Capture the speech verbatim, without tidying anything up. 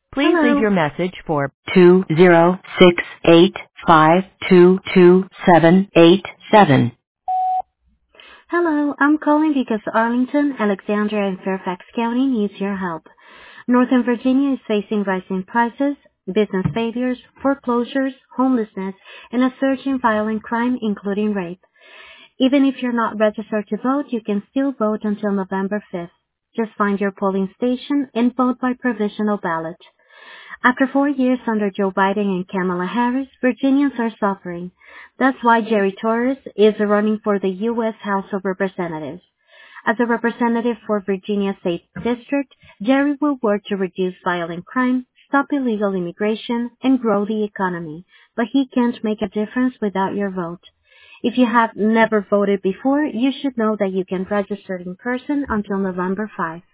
Please leave Hello. your message for two zero six eight five two two seven eight seven. Hello. I'm calling because Arlington, Alexandria, and Fairfax County needs your help. Northern Virginia is facing rising prices, business failures, foreclosures, homelessness, and a surge in violent crime, including rape. Even if you're not registered to vote, you can still vote until November fifth. Just find your polling station and vote by provisional ballot. After four years under Joe Biden and Kamala Harris, Virginians are suffering. That's why Jerry Torres is running for the U S House of Representatives. As a representative for Virginia's eighth District, Jerry will work to reduce violent crime, stop illegal immigration, and grow the economy. But he can't make a difference without your vote. If you have never voted before, you should know that you can register in person until November fifth.